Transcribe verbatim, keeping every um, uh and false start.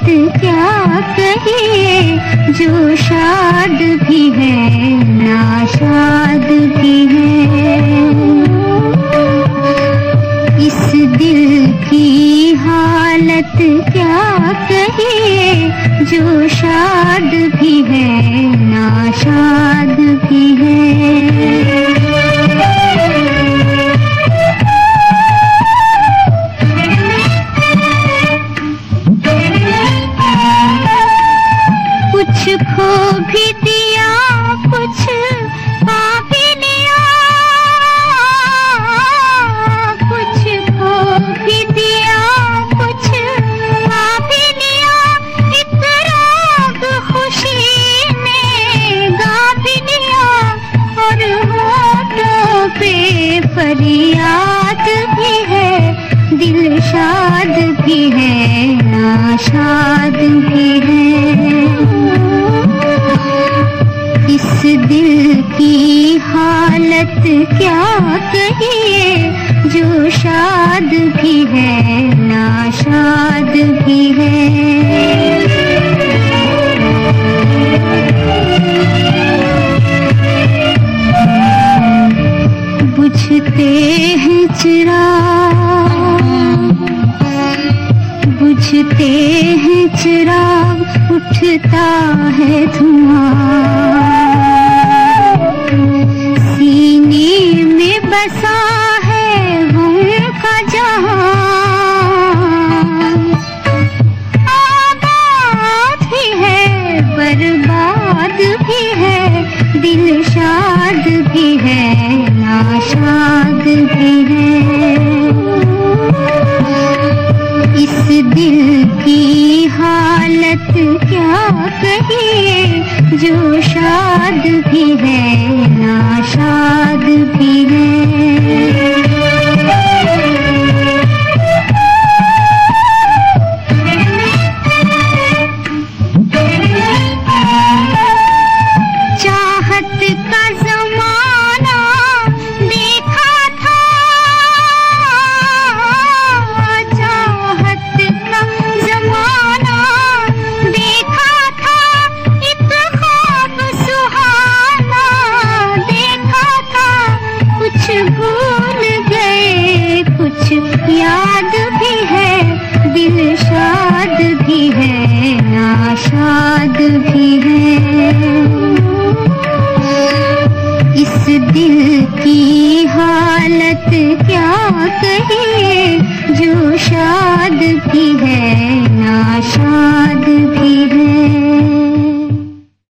क्या कहे, जो शाद भी है नाशाद भी है। इस दिल की हालत क्या कहे, जो शाद भी है नाशाद भी है। कुछ खो भी दिया, कुछ पा भी लिया, कुछ खो भी दिया, कुछ पा भी लिया। एक राग खुशी में गा भी लिया, और होठों पे फरियाद भी है। दिल शाद भी है नाशाद भी है। इस दिल की हालत क्या कहिए, जो शाद भी है नाशाद भी है। बुझते हैं चिराग, बुझते हैं चिराग, उठता है धुआं। सीने में बसा है गम का जहां। आबाद भी है बर्बाद भी है, दिल शाद भी है नाशाद भी है। इस दिल की हालत क्या कहिए, जो शाद भी है नाशाद भी है। चाहत का जमाना देखा था, चाहत का जमाना देखा था, एक ख्वाब सुहाना देखा था। कुछ भूल गए, कुछ याद भी है, दिल शाद भी है नाशाद भी है। इस दिल की हालत क्या कहिए, जो शाद भी है